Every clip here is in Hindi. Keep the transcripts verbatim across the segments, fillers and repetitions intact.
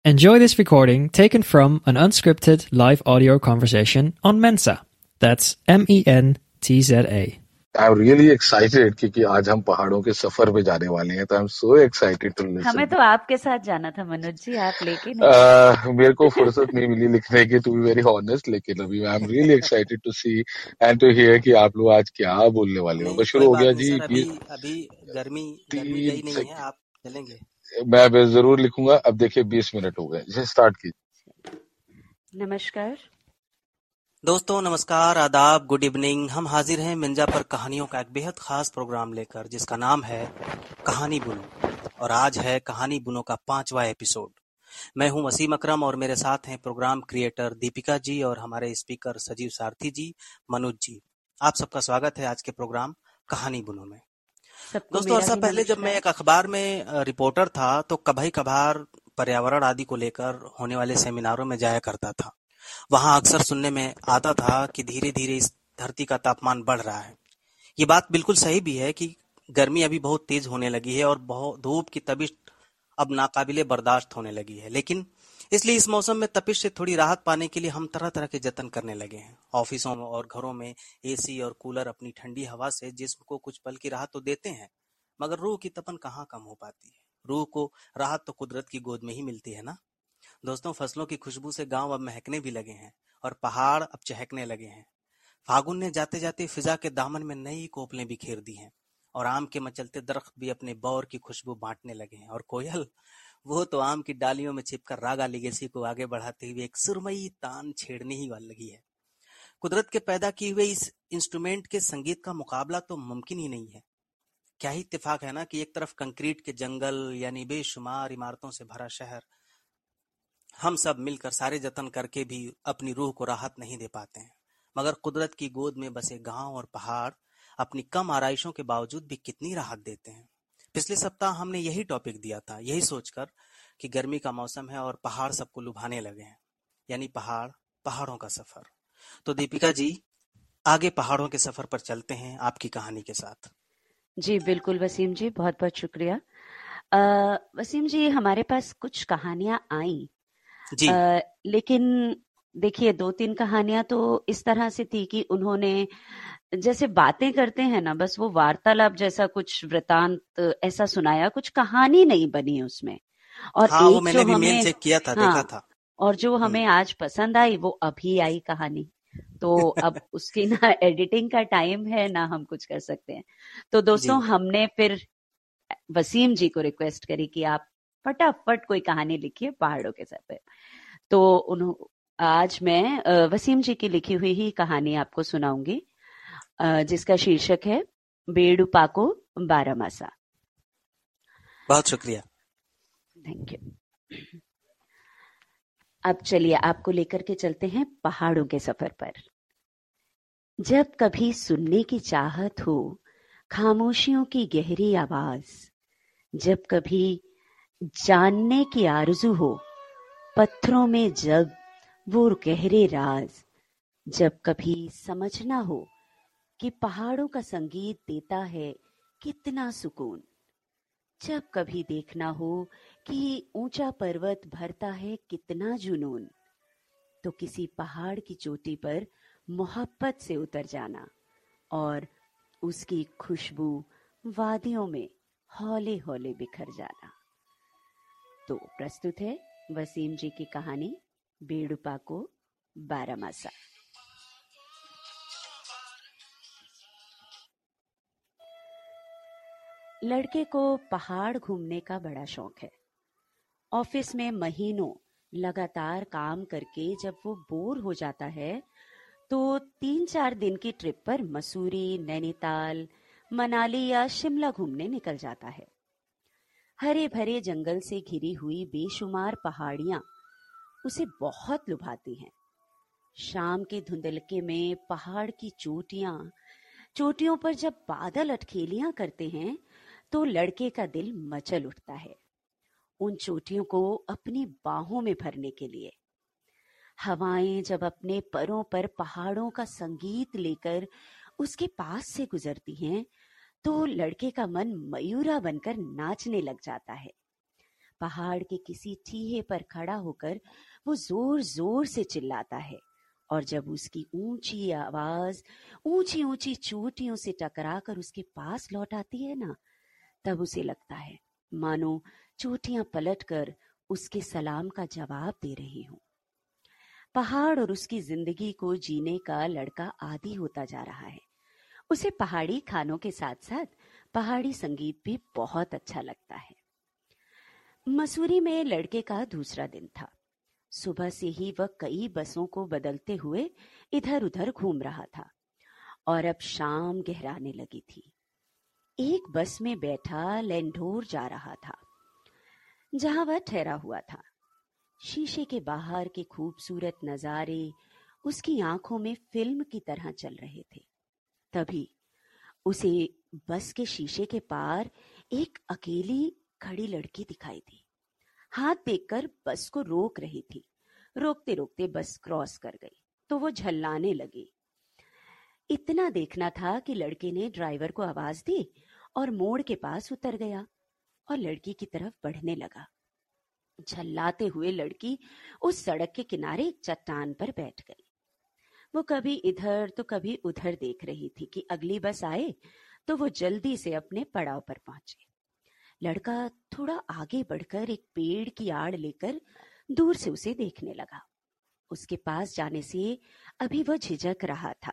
Enjoy this recording taken from an unscripted live audio conversation on Mensa. That's M E N T Z A. I'm really excited क्योंकि आज हम पहाड़ों के सफर पे जाने वाले हैं, तो I'm so excited to listen. हमें तो आपके साथ जाना था मनोज जी, आप लेके नहीं uh, मेरे को फुर्सत नहीं मिली लिखने की, to be very honest, लेकिन अभी I'm really excited to see and to hear कि आप लोग आज क्या बोलने वाले हो. बस शुरू हो गया जी. अभी अभी गर्मी गर्मी गई नहीं है, आप चलेंगे. मैं मैं जरूर लिखूंगा. अब देखिए बीस मिनट हो गए, इसे स्टार्ट कीजिए. नमस्कार दोस्तों, नमस्कार, आदाब, गुड इवनिंग. हम हाजिर हैं मिंजा पर कहानियों का एक बेहद खास प्रोग्राम लेकर, जिसका नाम है कहानी बुनो. और आज है कहानी बुनो का पांचवा एपिसोड. मैं हूं वसीम अकरम और मेरे साथ हैं प्रोग्राम क्रिएटर दीपिका जी और हमारे स्पीकर सजीव सारथी जी, मनोज जी. आप सबका स्वागत है आज के प्रोग्राम कहानी बुनो में. दोस्तों, अर्सा पहले जब मैं एक अखबार में रिपोर्टर था तो कभी कभार पर्यावरण आदि को लेकर होने वाले सेमिनारों में जाया करता था. वहां अक्सर सुनने में आता था कि धीरे धीरे इस धरती का तापमान बढ़ रहा है. ये बात बिल्कुल सही भी है कि गर्मी अभी बहुत तेज होने लगी है और बहुत धूप की तपिश अब नाकाबिले बर्दाश्त होने लगी है. लेकिन इसलिए इस मौसम में तपिश से थोड़ी राहत पाने के लिए हम तरह तरह के जतन करने लगे हैं. ऑफिसों में और घरों में एसी और कूलर अपनी ठंडी हवा से जिस्म को कुछ पल की राहत तो देते हैं, मगर रूह की तपन कहाँ कम हो पाती है. रूह को राहत तो कुदरत की गोद में ही मिलती है ना. दोस्तों, फसलों की खुशबू से गांव अब महकने भी लगे हैं और पहाड़ अब चहकने लगे हैं. फागुन ने जाते जाते फिजा के दामन में नई कोपलें बिखेर दी हैं और आम के मचलते दरख्त भी अपने बौर की खुशबू बांटने लगे हैं. और कोयल, वो तो आम की डालियों में छिपकर रागा लिगेसी को आगे बढ़ाते हुए एक सुरमई तान छेड़ने ही वाली लगी है. कुदरत के पैदा किए हुए इस इंस्ट्रूमेंट के संगीत का मुकाबला तो मुमकिन ही नहीं है. क्या ही इत्तेफाक है ना कि एक तरफ कंक्रीट के जंगल यानी बेशुमार इमारतों से भरा शहर, हम सब मिलकर सारे जतन करके भी अपनी रूह को राहत नहीं दे पाते हैं. मगर कुदरत की गोद में बसे गांव और पहाड़ अपनी कम आराइशों के बावजूद भी कितनी राहत देते हैं. पिछले सप्ताह हमने यही टॉपिक दिया था, यही सोचकर कि गर्मी का मौसम है और पहाड़ सबको लुभाने लगे हैं, यानी पहाड़ पहाड़ों का सफर. तो दीपिका जी, आगे पहाड़ों के सफर पर चलते हैं आपकी कहानी के साथ. जी बिल्कुल वसीम जी, बहुत बहुत शुक्रिया. आ, वसीम जी, हमारे पास कुछ कहानियां आई जी. आ, लेकिन देखिए, दो तीन कहानियां तो इस तरह से थी कि उन्होंने जैसे बातें करते हैं ना, बस वो वार्तालाप जैसा कुछ वृतांत ऐसा सुनाया, कुछ कहानी नहीं बनी उसमें. और हाँ, एक वो मैंने जो भी हमें मेल चेक किया था, हाँ, देखा था. और जो हमें आज पसंद आई वो अभी आई कहानी. तो अब उसकी ना एडिटिंग का टाइम है ना हम कुछ कर सकते हैं. तो दोस्तों, हमने फिर वसीम जी को रिक्वेस्ट करी कि आप फटाफट कोई कहानी लिखिए पहाड़ों के सर पे. तो उन्होंने आज मैं वसीम जी की लिखी हुई ही कहानी आपको सुनाऊंगी, जिसका शीर्षक है बेडू पाको बारामासा. बहुत शुक्रिया. Thank you. अब चलिए आपको लेकर के चलते हैं पहाड़ों के सफर पर. जब कभी सुनने की चाहत हो खामोशियों की गहरी आवाज, जब कभी जानने की आरज़ू हो पत्थरों में जग वो गहरे राज, जब कभी समझना हो कि पहाड़ों का संगीत देता है कितना सुकून, जब कभी देखना हो कि ऊंचा पर्वत भरता है कितना जुनून, तो किसी पहाड़ की चोटी पर मोहब्बत से उतर जाना और उसकी खुशबू वादियों में हौले हौले बिखर जाना. तो प्रस्तुत है वसीम जी की कहानी बेडू पाको बारामासा. लड़के को पहाड़ घूमने का बड़ा शौक है. ऑफिस में महीनों लगातार काम करके जब वो बोर हो जाता है तो तीन चार दिन की ट्रिप पर मसूरी, नैनीताल, मनाली या शिमला घूमने निकल जाता है. हरे भरे जंगल से घिरी हुई बेशुमार पहाड़ियां उसे बहुत लुभाती हैं. शाम के धुंधलके में पहाड़ की चोटियां चोटियों पर जब बादल अटखेलियां करते हैं तो लड़के का दिल मचल उठता है उन चोटियों को अपनी बाहों में भरने के लिए. हवाएं जब अपने परों पर पहाड़ों का संगीत लेकर उसके पास से गुजरती हैं तो लड़के का मन मयूरा बनकर नाचने लग जाता है. पहाड़ के किसी ठीहे पर खड़ा होकर वो जोर जोर से चिल्लाता है, और जब उसकी ऊंची आवाज ऊंची ऊंची चोटियों से टकराकर उसके पास लौट आती है ना, तब उसे लगता है मानो चोटियां पलटकर उसके सलाम का जवाब दे रही हूं। पहाड़ और उसकी जिंदगी को जीने का लड़का आदी होता जा रहा है। उसे पहाड़ी खानों के साथ साथ पहाड़ी संगीत भी बहुत अच्छा लगता है। मसूरी में लड़के का दूसरा दिन था। सुबह से ही वह कई बसों को बदलते हुए इधर उधर घूम रहा था और अब शाम गहराने लगी थी। एक बस में बैठा लैंढोर जा रहा था जहां वह ठहरा हुआ था। शीशे के बाहर के खूबसूरत नजारे उसकी आंखों में फिल्म की तरह चल रहे थे। तभी उसे बस के शीशे के पार एक अकेली खड़ी लड़की दिखाई दी। हाथ देखकर बस को रोक रही थी। रोकते रोकते बस क्रॉस कर गई तो वो झल्लाने लगी। इतना देखना था कि लड़के ने ड्राइवर को आवाज दी और मोड़ के पास उतर गया और लड़की की तरफ बढ़ने लगा। झल्लाते हुए लड़की उस सड़क के किनारे एक चट्टान पर बैठ गई। वो कभी इधर तो कभी उधर देख रही थी कि अगली बस आए तो वो जल्दी से अपने पड़ाव पर पहुंचे। लड़का थोड़ा आगे बढ़कर एक पेड़ की आड़ लेकर दूर से उसे देखने लगा। उसके पास जाने से अभी वह झिझक रहा था,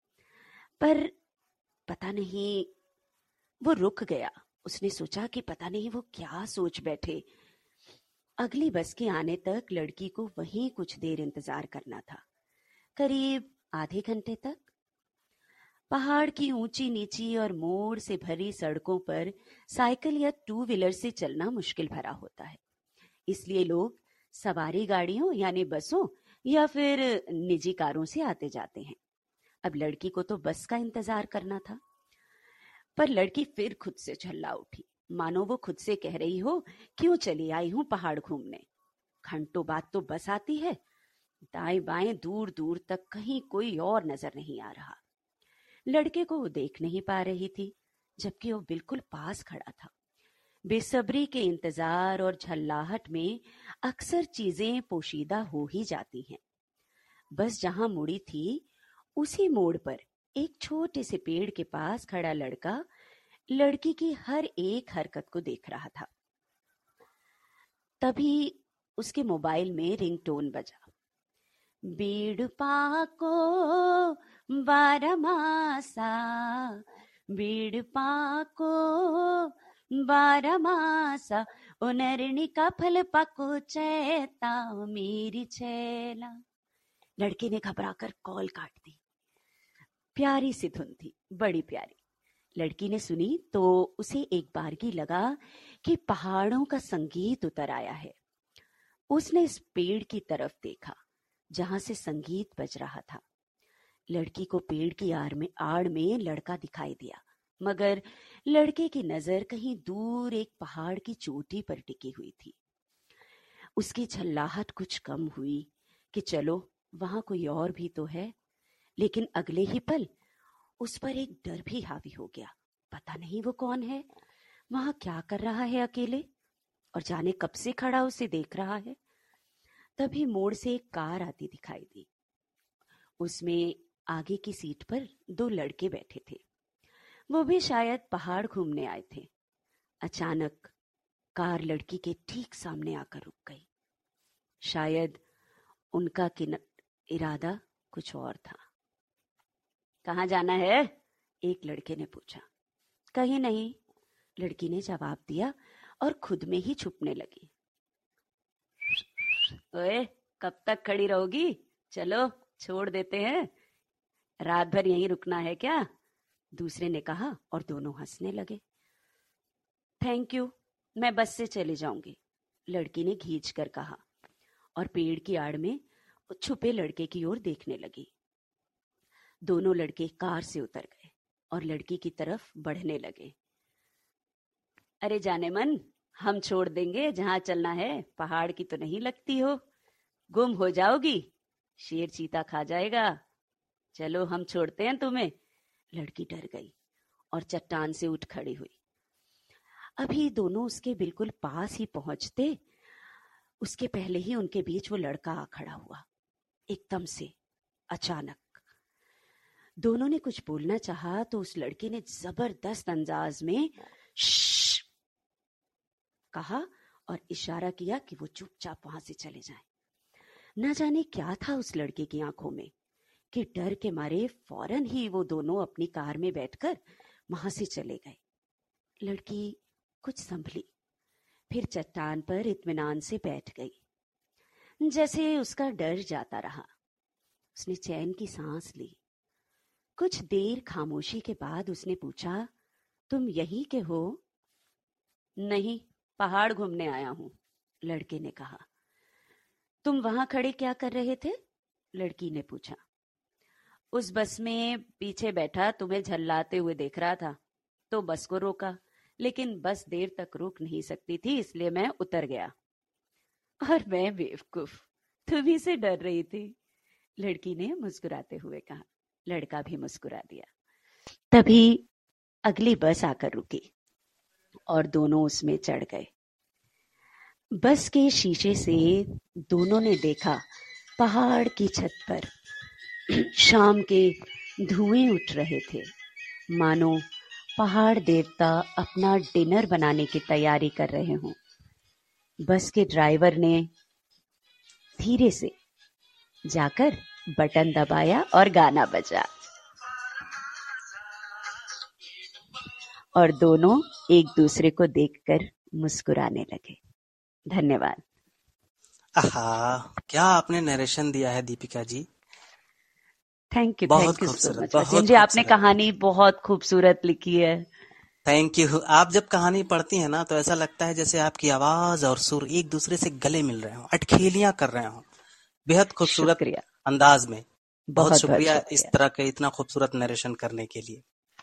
पर पता नहीं वो रुक गया। उसने सोचा कि पता नहीं वो क्या सोच बैठे। अगली बस के आने तक लड़की को वहीं कुछ देर इंतजार करना था, करीब आधे घंटे तक। पहाड़ की ऊंची नीची और मोड़ से भरी सड़कों पर साइकिल या टू व्हीलर से चलना मुश्किल भरा होता है, इसलिए लोग सवारी गाड़ियों यानी बसों या फिर निजी कारों से आते जाते हैं। अब लड़की को तो बस का इंतजार करना था, पर लड़की फिर खुद से झल्ला उठी, मानो वो खुद से कह रही हो, क्यों चली आई हूं पहाड़ घूमने। घंटों बाद तो बस आती है। दाएं बाएं दूर दूर तक कहीं कोई और नजर नहीं आ रहा। लड़के को वो देख नहीं पा रही थी, जबकि वो बिल्कुल पास खड़ा था। बेसब्री के इंतजार और झल्लाहट में अक्सर चीजें पोशीदा हो ही जाती हैं। बस जहां मुड़ी थी उसी मोड़ पर एक छोटे से पेड़ के पास खड़ा लड़का लड़की की हर एक हरकत को देख रहा था। तभी उसके मोबाइल में रिंगटोन बजा। बीड़ पाको बारमासा, बीड़ पाको बारमासा, उनरणी का फल पाको चैता मेरी छैला। लड़के ने घबराकर कॉल काट दी। प्यारी सी धुन थी, बड़ी प्यारी। लड़की ने सुनी तो उसे एक बारगी लगा कि पहाड़ों का संगीत उतर आया है। उसने इस पेड़ की तरफ देखा जहां से संगीत बज रहा था। लड़की को पेड़ की आड़ में आड़ में लड़का दिखाई दिया, मगर लड़के की नजर कहीं दूर एक पहाड़ की चोटी पर टिकी हुई थी। उसकी झल्लाहट कुछ कम हुई कि चलो वहां कोई और भी तो है, लेकिन अगले ही पल उस पर एक डर भी हावी हो गया। पता नहीं वो कौन है, वहां क्या कर रहा है अकेले, और जाने कब से खड़ा उसे देख रहा है। तभी मोड़ से एक कार आती दिखाई दी। उसमें आगे की सीट पर दो लड़के बैठे थे। वो भी शायद पहाड़ घूमने आए थे। अचानक कार लड़की के ठीक सामने आकर रुक गई। शायद उनका इरादा कुछ और था। कहाँ जाना है? एक लड़के ने पूछा। कहीं नहीं, लड़की ने जवाब दिया और खुद में ही छुपने लगी। ओए, कब तक खड़ी रहोगी? चलो छोड़ देते हैं। रात भर यहीं रुकना है क्या? दूसरे ने कहा और दोनों हंसने लगे। थैंक यू, मैं बस से चली जाऊंगी, लड़की ने खींच कर कहा और पेड़ की आड़ में छुपे लड़के की ओर देखने लगी। दोनों लड़के कार से उतर गए और लड़की की तरफ बढ़ने लगे। अरे जाने मन, हम छोड़ देंगे, जहां चलना है। पहाड़ की तो नहीं लगती हो, गुम हो जाओगी, शेर चीता खा जाएगा। चलो हम छोड़ते हैं तुम्हें। लड़की डर गई और चट्टान से उठ खड़ी हुई। अभी दोनों उसके बिल्कुल पास ही पहुंचते, उसके पहले ही उनके बीच वो लड़का आ खड़ा हुआ, एकदम से, अचानक। दोनों ने कुछ बोलना चाहा तो उस लड़के ने जबरदस्त अंदाज में श्श कहा और इशारा किया कि वो चुपचाप वहां से चले जाएं। न जाने क्या था उस लड़के की आंखों में कि डर के मारे फौरन ही वो दोनों अपनी कार में बैठकर वहां से चले गए। लड़की कुछ संभली, फिर चट्टान पर इत्मीनान से बैठ गई। जैसे उसका डर जाता रहा, उसने चैन की सांस ली। कुछ देर खामोशी के बाद उसने पूछा, तुम यहीं के हो? नहीं, पहाड़ घूमने आया हूं, लड़के ने कहा। तुम वहां खड़े क्या कर रहे थे? लड़की ने पूछा। उस बस में पीछे बैठा तुम्हें झल्लाते हुए देख रहा था, तो बस को रोका, लेकिन बस देर तक रुक नहीं सकती थी, इसलिए मैं उतर गया। और मैं बेवकूफ, तुम्ही से डर रही थी, लड़की ने मुस्कुराते हुए कहा। लड़का भी मुस्कुरा दिया। तभी अगली बस आकर रुकी और दोनों उसमें चढ़ गए। बस के शीशे से दोनों ने देखा पहाड़ की छत पर शाम के धुएं उठ रहे थे, मानो पहाड़ देवता अपना डिनर बनाने की तैयारी कर रहे हों। बस के ड्राइवर ने धीरे से जाकर बटन दबाया और गाना बजा, और दोनों एक दूसरे को देखकर मुस्कुराने लगे। धन्यवाद। आहा, क्या आपने नरेशन दिया है दीपिका जी। थैंक यू, बहुत थैंक यू सो खूबसूरत, मच बहुत वसीम जी, आपने खूबसूरत। कहानी बहुत खूबसूरत लिखी है। Thank you. आप जब कहानी पढ़ती हैं ना तो ऐसा लगता है जैसे आपकी आवाज और सुर एक दूसरे से गले मिल रहे हो, अटखेलियां कर रहे हो, बेहद खूबसूरत शुक्रिया, अंदाज में। बहुत बहुत बहुत शुक्रिया इस शुक्रिया, तरह के इतना खूबसूरत नरेशन करने के लिए।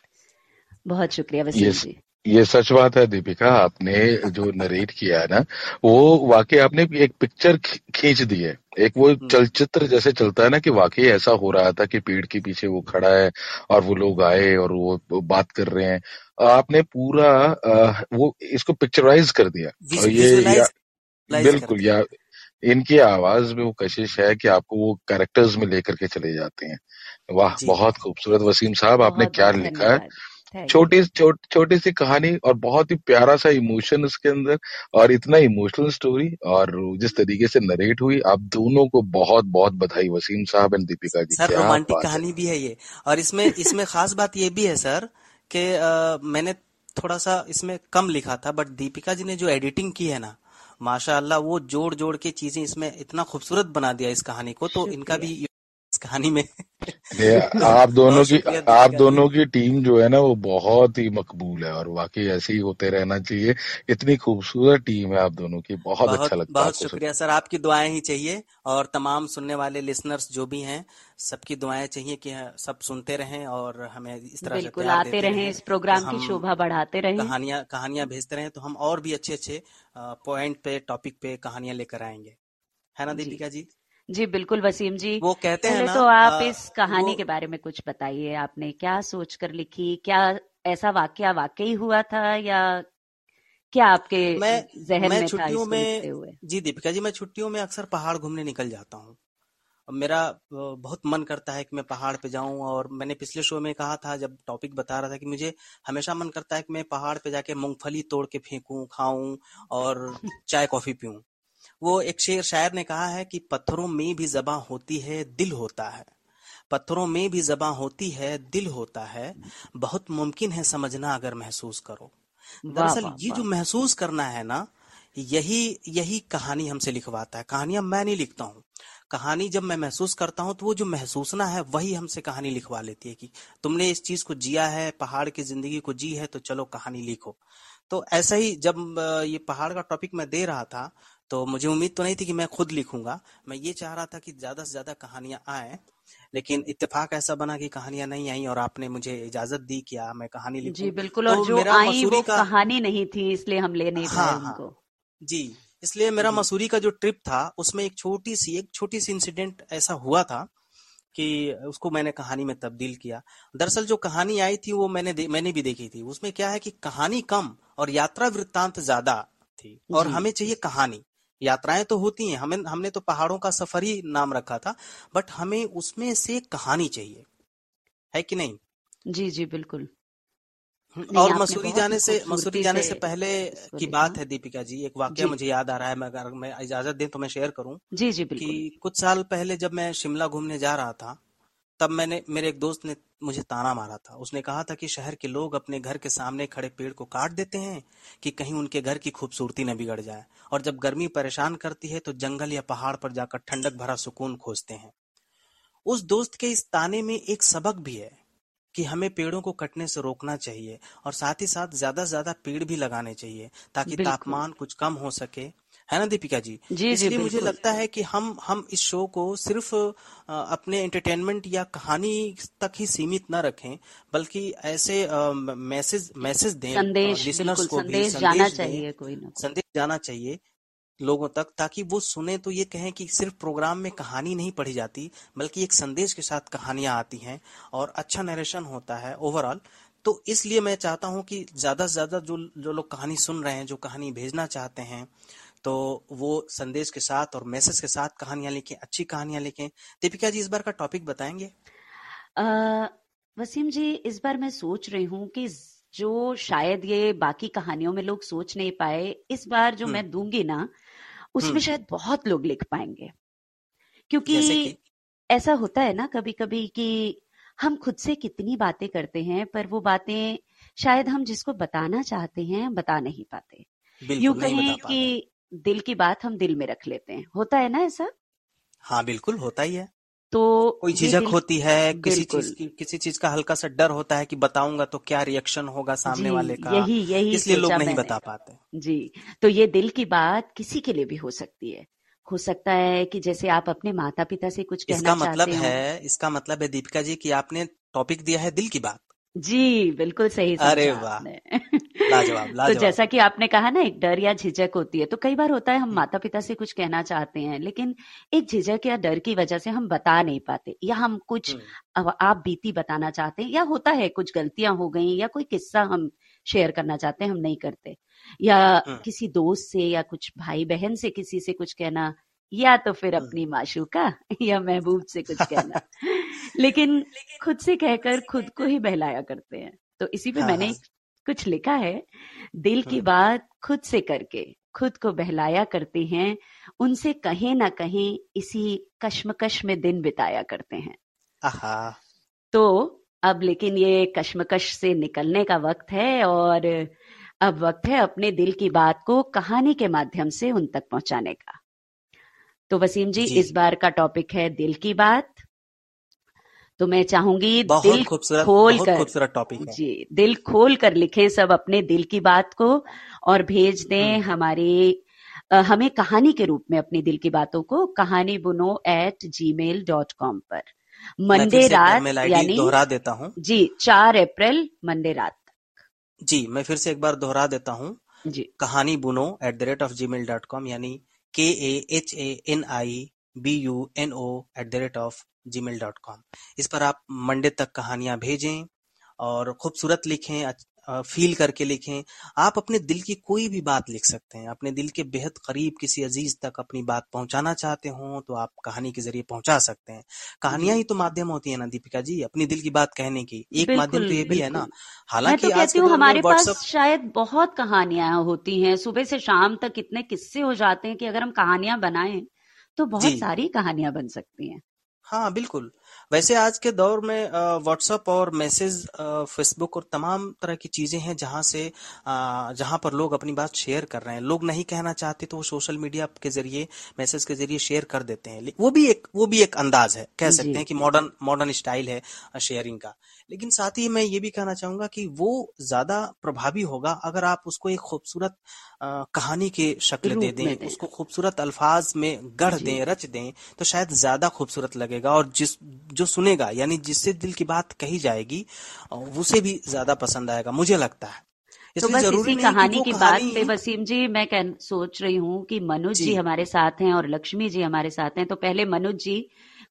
बहुत शुक्रिया ये वसीम जी। ये सच बात है दीपिका, आपने जो नरेट किया है ना, वो वाकई आपने एक पिक्चर खी- खींच दी है। एक वो हम्म, चलचित्र जैसे चलता है ना कि वाकई ऐसा हो रहा था कि पेड़ के पीछे वो खड़ा है और वो लोग आए और वो वो बात कर रहे हैं। आपने पूरा अ, वो इसको पिक्चराइज कर दिया। और विज, ये या, विजुअलाइज विजुअलाइज कर बिल्कुल, दिया। या इनकी आवाज में वो कशिश है कि आपको वो कैरेक्टर्स में लेकर के चले जाते हैं। वाह, जी, बहुत खूबसूरत वसीम साहब, आपने बहुत क्या बहुत लिखा है। धन्यवाद, थैंक यू। छोटी छोट, छोटी सी कहानी और बहुत ही प्यारा सा इमोशन उसके अंदर, और इतना इमोशनल स्टोरी, और जिस तरीके से नरेट हुई, आप दोनों को बहुत बहुत बधाई वसीम साहब एंड दीपिका जी, सर क्या रोमांटिक बात है। कहानी भी है ये। और इसमें इसमें खास बात ये भी है सर कि अ, मैंने थोड़ा सा इसमें कम लिखा था, बट दीपिका जी ने जो एडिटिंग की है ना, माशाअल्लाह, वो जोड़ जोड़ के चीजें इसमें इतना खूबसूरत बना दिया इस कहानी को, तो इनका शुक्रिया। भी इस कहानी में ये तो आप दोनों बहुत की शुक्रिया आप दीपिका जी। दोनों की टीम जो है ना, वो बहुत ही मकबूल है, और वाकई ऐसे ही होते रहना चाहिए। इतनी खूबसूरत टीम है आप दोनों की, बहुत अच्छा बहुत लगता है बहुत आपको सुन शुक्रिया सर, आपकी दुआएं ही चाहिए, और तमाम सुनने वाले लिसनर्स जो भी हैं, सबकी दुआएं चाहिए कि सब सुनते रहें और हमें इस तरह से बिल्कुल, प्यार आते देते रहें, रहें इस कि प्रोग्राम की हम शोभा बढ़ाते रहें। कहानियां कहानियां भेजते रहें, तो हम और भी अच्छे अच्छे पॉइंट पे, टॉपिक पे कहानियां लेकर आएंगे, है ना जी दीपिका जी। जी बिल्कुल वसीम जी। वो कहते हैं पहले ना तो आप अ, इस वो कहानी के बारे में कुछ बताइए, आपने क्या सोचकर लिखी? क्या ऐसा वाकया वाकई हुआ था, या क्या आपके मैं जहन मैं में था छुट्टियों इसको लिखते में, हुए? जी दीपिका जी, मैं छुट्टियों में अक्सर पहाड़ घूमने निकल जाता हूँ। और मेरा अ, बहुत मन करता है कि मैं पहाड़ पे जाऊं, और मैंने पिछले शो में कहा था जब टॉपिक बता रहा था कि मुझे हमेशा मन करता है कि मैं पहाड़ पे जाके मूंगफली तोड़ के फेंकूं, खाऊं और चाय कॉफी पीऊं। वो एक शेर शायर ने कहा है कि पत्थरों में भी ज़बां होती है, दिल होता है। पत्थरों में भी ज़बां होती है, दिल होता है। बहुत मुमकिन है समझना अगर महसूस करो। वाह दरअसल वाह ये जो वाह। महसूस करना है ना, यही यही कहानी हमसे लिखवाता है। कहानियां मैं नहीं लिखता हूँ, कहानी जब मैं महसूस करता हूँ तो वो जो महसूसना है वही हमसे कहानी लिखवा लेती है कि तुमने इस चीज को जिया है, पहाड़ की जिंदगी को जी है, तो चलो कहानी लिखो। तो ऐसा ही जब अ, ये पहाड़ का टॉपिक मैं दे रहा था, तो मुझे उम्मीद तो नहीं थी कि मैं खुद लिखूंगा। मैं ये चाह रहा था कि ज्यादा से ज्यादा कहानियां आए, लेकिन इत्तेफाक ऐसा बना कि कहानियां नहीं आई और आपने मुझे इजाजत दी कि आ, मैं कहानी जी लिखूं। बिल्कुल, और तो जो मेरा आई वो मसूरी का, कहानी नहीं थी, इसलिए हम ले नहीं पाए हाँ हाँ, उनको। जी, इसलिए मेरा जी मसूरी का जो ट्रिप था उसमें एक छोटी सी एक छोटी सी इंसिडेंट ऐसा हुआ था कि उसको मैंने कहानी में तब्दील किया। दरअसल जो कहानी आई थी वो मैंने दे, मैंने भी देखी थी। उसमें क्या है कि कहानी कम और यात्रा वृत्तांत ज्यादा थी, और जी हमें चाहिए कहानी। यात्राएं तो होती हैं, हमें हमने तो पहाड़ों का सफर ही नाम रखा था, बट हमें उसमें से कहानी चाहिए, है कि नहीं? जी जी बिल्कुल। हम्म, नहीं, और आपने मसूरी बहुत ही जाने से मसूरी खूबसूरती जाने से से पहले इसको की लिखा। बात है दीपिका जी, एक वाकया जी मुझे याद आ रहा है। मैं अगर मैं इजाजत दें तो मैं शेयर करूं जी जी कि बिल्कुल। कुछ साल पहले जब मैं शिमला घूमने जा रहा था, तब मैंने मेरे एक दोस्त ने मुझे ताना मारा था। उसने कहा था कि शहर के लोग अपने घर के सामने खड़े पेड़ को काट देते हैं कि कहीं उनके घर की खूबसूरती न बिगड़ जाए, और जब गर्मी परेशान करती है तो जंगल या पहाड़ पर जाकर ठंडक भरा सुकून खोजते हैं। उस दोस्त के इस ताने में एक सबक भी है कि हमें पेड़ों को कटने से रोकना चाहिए, और साथ ही साथ ज्यादा से ज्यादा पेड़ भी लगाने चाहिए ताकि बिल्कुल। तापमान कुछ कम हो सके, है ना दीपिका जी? जी जी इसलिए मुझे बिल्कुल। लगता है कि हम हम इस शो को सिर्फ अ, अपने एंटरटेनमेंट या कहानी तक ही सीमित न रखें, बल्कि ऐसे मैसेज मैसेज दें संदेश, लिसनर्स बिल्कुल को भी, संदेश जाना संदेश दें, चाहिए कोई ना कोई। संदेश जाना चाहिए लोगों तक, ताकि वो सुने तो ये कहें कि सिर्फ प्रोग्राम में कहानी नहीं पढ़ी जाती, बल्कि एक संदेश के साथ कहानियां आती हैं और अच्छा नरेशन होता है ओवरऑल। तो इसलिए मैं चाहता हूं कि ज्यादा से ज्यादा जो जो लोग कहानी सुन रहे हैं, जो कहानी भेजना चाहते हैं, तो वो संदेश के साथ और मैसेज के साथ कहानियां लिखें, अच्छी कहानियां लिखें। दीपिका जी, इस बार का टॉपिक बताएंगे? अ, वसीम जी, इस बार मैं सोच रही हूँ कि जो शायद ये बाकी कहानियों में लोग सोच नहीं पाए, इस बार जो हम्म। मैं दूंगी ना, उसमें हम्म। शायद बहुत लोग लिख पाएंगे। क्योंकि जैसे कि ऐसा होता है ना कभी कभी कि हम खुद से कितनी बातें करते हैं, पर वो बातें शायद हम जिसको बताना चाहते हैं बता नहीं पाते। यूं बिल्कुल नहीं बता कहें कि पाते। दिल की बात हम दिल में रख लेते हैं, होता है ना ऐसा? हाँ बिल्कुल होता ही है। तो कोई ये झिझक दिल, होती है, किसी चीज बिल्कुल। की किसी चीज का हल्का सा डर होता है कि बताऊंगा तो क्या रिएक्शन होगा जी, सामने वाले का, यही यही इसलिए लोग सोचा नहीं मैंने। बता पाते। जी, तो ये दिल की बात किसी के लिए भी हो सकती है। हो सकता है कि जैसे आप अपने माता पिता से कुछ कहना इसका मतलब चाहते हो। है इसका मतलब है दीपिका जी कि आपने टॉपिक दिया है दिल की बात। जी, बिल्कुल सही अरे समझा वाह, आपने। लाजवाब तो लाजवाब। जैसा कि आपने कहा ना, एक डर या झिझक होती है, तो कई बार होता है हम हम्म। माता पिता से कुछ कहना चाहते हैं, लेकिन एक झिझक या डर की वजह से हम बता नहीं पाते, या हम कुछ हम्म। अब आप बीती बताना चाहते हैं, या होता है कुछ गलतियां हो गई, या कोई किस्सा हम शेयर करना चाहते हैं, हम नहीं करते, या हम्म। किसी दोस्त से या कुछ भाई बहन से किसी से कुछ कहना, या तो फिर हम्म। अपनी माशूका या महबूब से कुछ कहना, लेकिन खुद से कहकर खुद को ही बहलाया करते हैं। तो इसी पे हाँ मैंने हाँ। एक कुछ लिखा है, दिल की हम्म। बात खुद से करके खुद को बहलाया करते हैं, उनसे कहीं ना कहीं इसी कश्मकश में दिन बिताया करते हैं। आहा। तो अब लेकिन ये कश्मकश से निकलने का वक्त है, और अब वक्त है अपने दिल की बात को कहानी के माध्यम से उन तक पहुंचाने का। तो वसीम जी, जी, इस बार का टॉपिक है दिल की बात। तो मैं चाहूंगी बहुत दिल खूबसूरत, खोल बहुत कर, खूबसूरत टॉपिक है। जी, दिल खोल कर लिखें सब अपने दिल की बात को, और भेज दें हम्म। हमारे अ, हमें कहानी के रूप में अपनी दिल की बातों को कहानी बुनो at ji mail dot com पर। मैं फिर मंडे से एक बार रात, मेल आईडी यानी दोहरा देता हूँ। जी चार अप्रैल मंडे रात जी, मैं फिर से एक बार दोहरा देता हूँ। तक। जी कहानी बुनो at the rate of ji mail dot com, यानी K A H A N I B U N O at the rate of ji mail dot com. इस पर आप मंडे तक कहानियां भेजें और खूबसूरत लिखें, फील करके लिखें। आप अपने दिल की कोई भी बात लिख सकते हैं, अपने दिल के बेहद करीब किसी अजीज तक अपनी बात पहुंचाना चाहते हो तो आप कहानी के जरिए पहुंचा सकते हैं। जी कहानियां ही तो माध्यम होती है ना दीपिका जी, अपनी दिल की बात कहने की। एक माध्यम बिल्कुल तो ये भी है ना। बिल्कुल। मैं तो हालांकि आज कहती के हूँ दौर में हमारे पास व्हाट्सएप। शायद बहुत कहानियां होती हैं, सुबह से शाम तक इतने किस्से हो जाते हैं कि अगर हम कहानियां बनाएं तो जी बहुत सारी कहानियां बन सकती हैं। हाँ बिल्कुल। वैसे आज के दौर में व्हाट्सएप और मैसेज, फेसबुक और तमाम तरह की चीजें हैं जहां से अ, जहां पर लोग अपनी बात शेयर कर रहे हैं। लोग नहीं कहना चाहते तो वो सोशल मीडिया के जरिए, मैसेज के जरिए शेयर कर देते हैं। ले- वो भी एक वो भी एक अंदाज है, कह जी सकते हैं कि मॉडर्न मॉडर्न स्टाइल है शेयरिंग का। लेकिन साथ ही मैं ये भी कहना चाहूंगा कि वो ज्यादा प्रभावी होगा अगर आप उसको एक खूबसूरत अ, कहानी के शक्ल दे रूप में दें, दें। उसको खूबसूरत अल्फाज में गढ़ जी दें, रच दें, तो शायद ज्यादा खूबसूरत लगेगा। और जिस जो सुनेगा, यानी जिससे दिल की बात कही जाएगी, उसे भी ज्यादा पसंद आएगा, मुझे लगता है। तो इसलिए बस जरूरी इसी नहीं कि कहानी वो की बात कहानी। पे वसीम जी, मैं कह, सोच रही हूँ कि मनुज जी जी हमारे साथ हैं और लक्ष्मी जी हमारे साथ हैं। तो पहले मनुज जी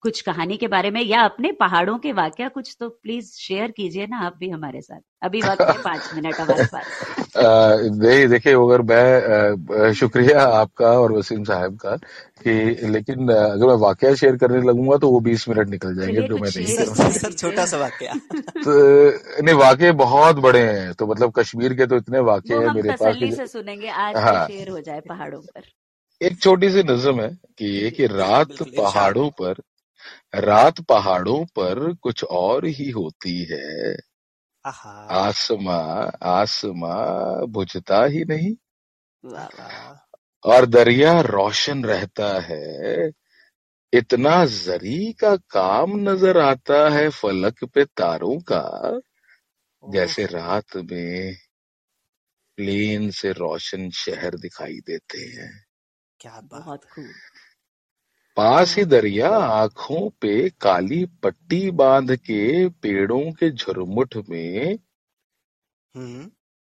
कुछ कहानी के बारे में या अपने पहाड़ों के वाकया कुछ तो प्लीज शेयर कीजिए ना आप भी हमारे साथ। अभी वक्त है पांच मिनट हमारे पास। अ, दे, देखिए अगर मैं अ, शुक्रिया आपका और वसीम साहब का कि लेकिन अ, अगर मैं वाकया शेयर करने लगूंगा तो वो बीस मिनट निकल जाएंगे चलिए जो मैं कुछ नहीं शेर कर सुना सर छोटा सा वाकया। तो नहीं वाकये बहुत बड़े हैं, तो मतलब कश्मीर के तो इतने वाकये वो हैं हम मेरे पास तसल्ली कि से सुनेंगे, आज तो हाँ, शेर हो जाए पहाड़ों पर। एक छोटी सी नज्म है कि ये जी कि रात बिल्कुल इरशाद। पहाड़ों पर रात पहाड़ों पर कुछ और ही होती है, आहा आसमां आसमां बुझता ही नहीं, वाह वाह। आहा और दरिया रोशन रहता है, इतना जरी का काम नजर आता है फलक पे तारों का, जैसे ओहो रात में प्लेन से रोशन शहर दिखाई देते हैं। क्या बहुत बात है। खूब पास ही बहुत खूब। दरिया आंखों पे काली पट्टी बांध के पेड़ों के झुरमुट में हम्म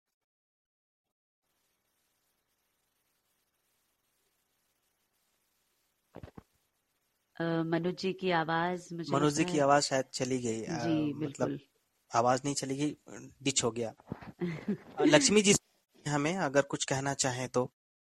अ, मनोज जी की आवाज मुझे मनोज लगता जी की है। आवाज शायद चली गई। अ, जी मतलब बिल्कुल। आवाज नहीं चली गई, डिच हो गया। अ, लक्ष्मी जी हमें अगर कुछ कहना चाहें तो।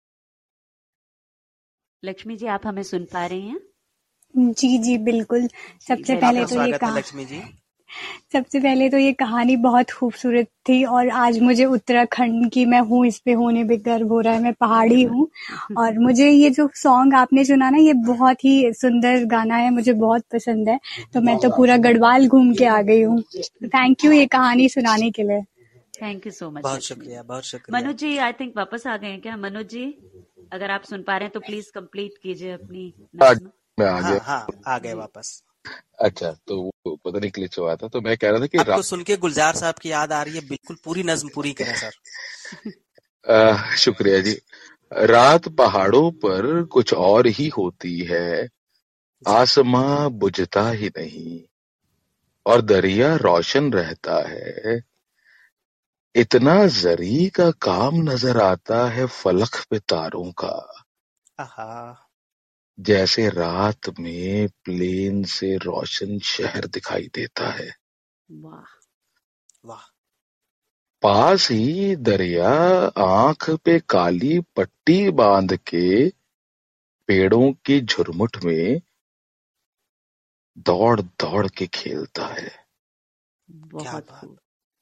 लक्ष्मी जी आप हमें सुन पा रही हैं? जी जी बिल्कुल। जी सबसे वेलकम। पहले आपका तो ये स्वागत है कहा लक्ष्मी जी। सबसे पहले तो ये कहानी बहुत खूबसूरत थी और आज मुझे उत्तराखंड की मैं हूँ इस पे होने पे गर्व हो रहा है। मैं पहाड़ी अरे हूँ वाह। और मुझे ये जो सॉन्ग आपने सुना ना, ये बहुत ही सुंदर गाना है, मुझे बहुत पसंद है। तो मैं तो पूरा गढ़वाल घूम के आ गई हूँ। थैंक यू ये कहानी सुनाने के लिए। थैंक यू सो मच बहुत लक्ष्मी शुक्रिया जी। बहुत शुक्रिया। मनोज जी आई थिंक वापस आ गए हैं क्या? मनोज जी अगर आप सुन पा रहे हैं तो प्लीज कंप्लीट कीजिए अपनी आज नज्म। मैं आ हाँ गया। हाँ आ गए जी वापस। अच्छा, तो वो पता नहीं ग्लिच हुआ था, तो मैं कह रहा था कि आपको सुन के गुलजार साहब की याद आ रही है, बिल्कुल पूरी नज्म पूरी करें सर। रा, शुक्रिया जी। रात पहाड़ों पर कुछ और ही होती है, जी आसमां बुझता ही नहीं, और दरिया रोशन रहता है, इतना जरी का काम नजर आता है फलक पे तारों का, आहा जैसे रात में प्लेन से रोशन शहर दिखाई देता है। वाह। वाह पास ही दरिया आंख पे काली पट्टी बांध के पेड़ों की झुरमुट में दौड़ दौड़ के खेलता है। क्या बहुत बात। खूब।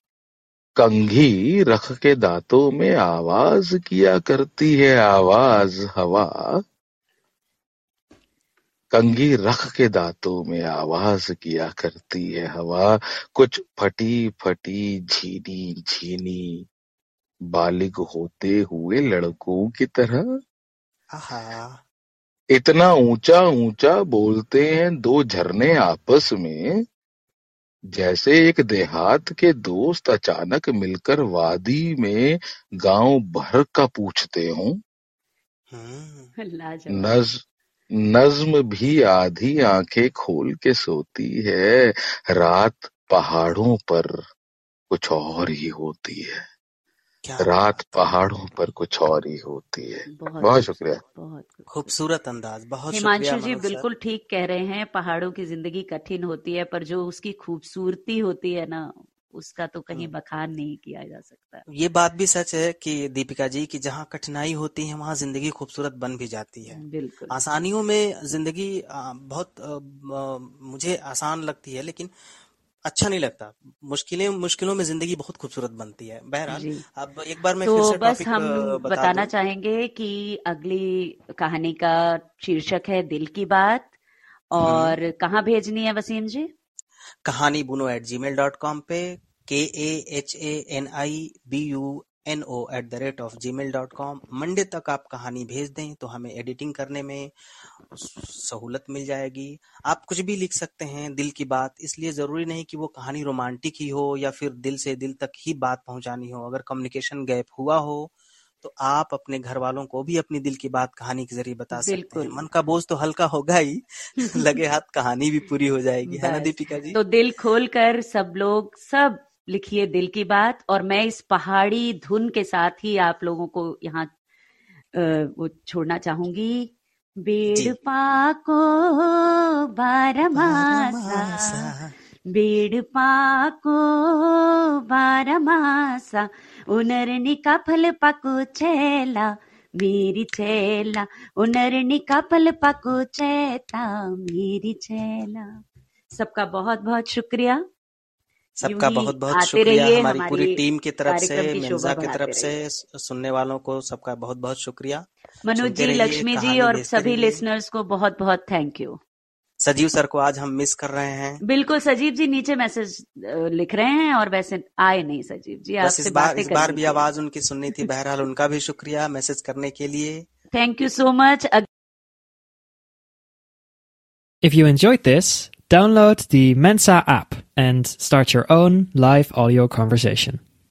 कंघी रख के दांतों में आवाज किया करती है, आवाज हवा, कंघी रख के दांतों में आवाज किया करती है हवा, कुछ फटी फटी झीनी झीनी बालिग होते हुए लड़कों की तरह, आहा इतना ऊंचा ऊंचा बोलते हैं दो झरने आपस में, जैसे एक देहात के दोस्त अचानक मिलकर वादी में गांव भर का पूछते हों। हम्म लाजवाब। नज नज्म भी आधी आंखें खोल के सोती है, रात पहाड़ों पर कुछ और ही होती है, क्या रात बात। पहाड़ों पर कुछ और ही होती है। बहुत बहुत शुक्रिया। खूबसूरत बहुत खूबसूरत। खूबसूरत अंदाज, बहुत शुक्रिया हिमांशु जी मनोज सर। बिल्कुल ठीक कह रहे हैं, पहाड़ों की जिंदगी कठिन होती है पर जो उसकी खूबसूरती होती है ना, उसका तो कहीं हम्म, बखान नहीं किया जा सकता। ये बात भी सच है कि दीपिका जी की जहाँ कठिनाई होती है वहां जिंदगी खूबसूरत बन भी जाती है। बिल्कुल। आसानियों में जिंदगी आ, बहुत आ, आ, मुझे आसान लगती है, लेकिन अच्छा नहीं लगता। मुश्किलें मुश्किलों में जिंदगी बहुत खूबसूरत बनती है। बहरहाल जी अब एक बार मैं तो फिर से बस टॉपिक हम बता बताना दूं। चाहेंगे कि अगली कहानी का शीर्षक है दिल की बात, हम्म और कहाँ भेजनी है वसीम जी? कहानी बुनो at ji mail dot com पे, K A H A N I B U N O at the rate of ji mail dot com. Monday तक आप कहानी भेज दें तो हमें एडिटिंग करने में सहूलत मिल जाएगी। आप कुछ भी लिख सकते हैं दिल की बात, इसलिए जरूरी नहीं कि वो कहानी रोमांटिक ही हो या फिर दिल से दिल तक ही बात पहुंचानी हो। अगर कम्युनिकेशन गैप हुआ हो तो आप अपने घर वालों को भी अपनी दिल की बात कहानी के जरिए बता सकते हैं। बिल्कुल। मन का बोझ तो हल्का होगा ही, लगे हाथ कहानी भी पूरी हो जाएगी, है ना बस दीपिका जी? तो दिल खोलकर सब लोग सब लिखिए दिल की बात, और मैं इस पहाड़ी धुन के साथ ही आप लोगों को यहाँ अ, वो छोड़ना चाहूंगी। बेड़ पाको बारमासा, बेड़ पाको बारमासा, उनरनी का फल पाको चेला मेरी चेला, उनरनी का फल पाको चेता मेरी चेला। सबका बहुत बहुत शुक्रिया। सबका बहुत बहुत शुक्रिया हमारी पूरी टीम की तरफ से, मिर्जा की तरफ से, सुनने वालों को सबका बहुत बहुत शुक्रिया। मनोज जी, लक्ष्मी जी और सभी लिसनर्स को बहुत बहुत थैंक यू। सजीव सर को आज हम मिस कर रहे हैं। बिल्कुल, सजीव जी नीचे मैसेज लिख रहे हैं और वैसे आए नहीं सजीव जी, आपसे बातें इस बार भी आवाज उनकी सुननी थी। बहरहाल उनका भी शुक्रिया मैसेज करने के लिए। Thank you so much. If you enjoyed this, download the Mensa app and start your own live audio conversation.